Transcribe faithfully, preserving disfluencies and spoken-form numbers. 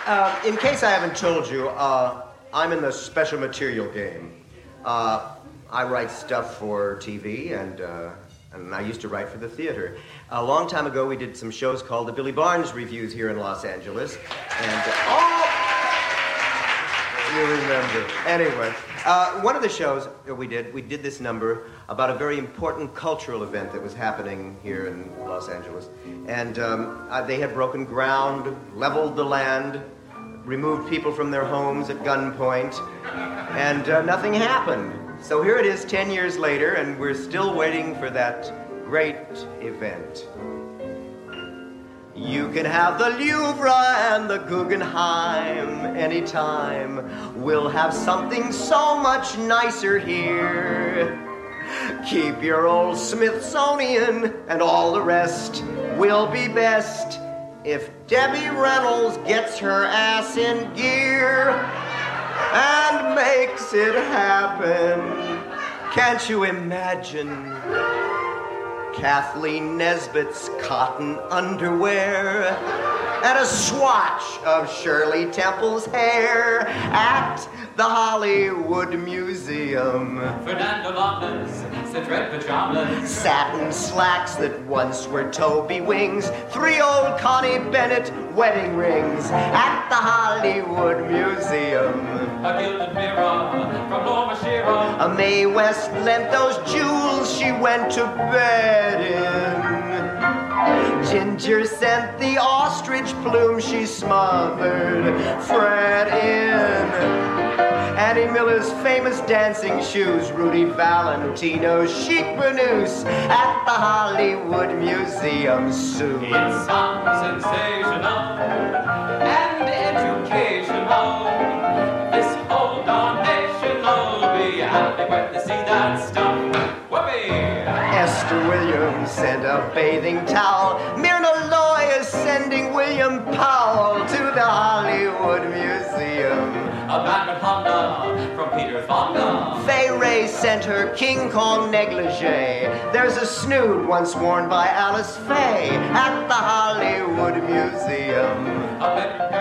Uh, in case I haven't told you, uh, I'm in the special material game. Uh, I write stuff for T V, and uh, and I used to write for the theater. A long time ago, we did some shows called the Billy Barnes Reviews here in Los Angeles. And, uh, oh! You remember. Anyway, uh, one of the shows that we did, we did this number about a very important cultural event that was happening here in Los Angeles. And um, uh, they had broken ground, leveled the land, removed people from their homes at gunpoint, and uh, nothing happened. So here it is ten years later, and we're still waiting for that great event. You can have the Louvre and the Guggenheim anytime. We'll have something so much nicer here. Keep your old Smithsonian and all the rest will be best if Debbie Reynolds gets her ass in gear and makes it happen. Can't you imagine Kathleen Nesbitt's cotton underwear and a swatch of Shirley Temple's hair at the Hollywood Museum? Fernando Lopez said red pajamas, satin slacks that once were Toby wings, three old Connie Bennett wedding rings at the Hollywood Museum. A gilded mirror from Norma Shearer, A Mae West lent those jewels she went to bed in. Ginger sent the ostrich plume she smothered Fred in. Annie Miller's famous dancing shoes, Rudy Valentino's chic burnous at the Hollywood Museum soon. it sounds sensational and educational. This whole darn nation will be happy when they see that stuff. Whoopee! Esther Williams sent a bathing towel. Myrna Loy is sending William Powell to the Hollywood Museum. A Batman Honda from Peter Fonda. Fay Ray sent her King Kong negligee. There's a snood once worn by Alice Faye at the Hollywood Museum. A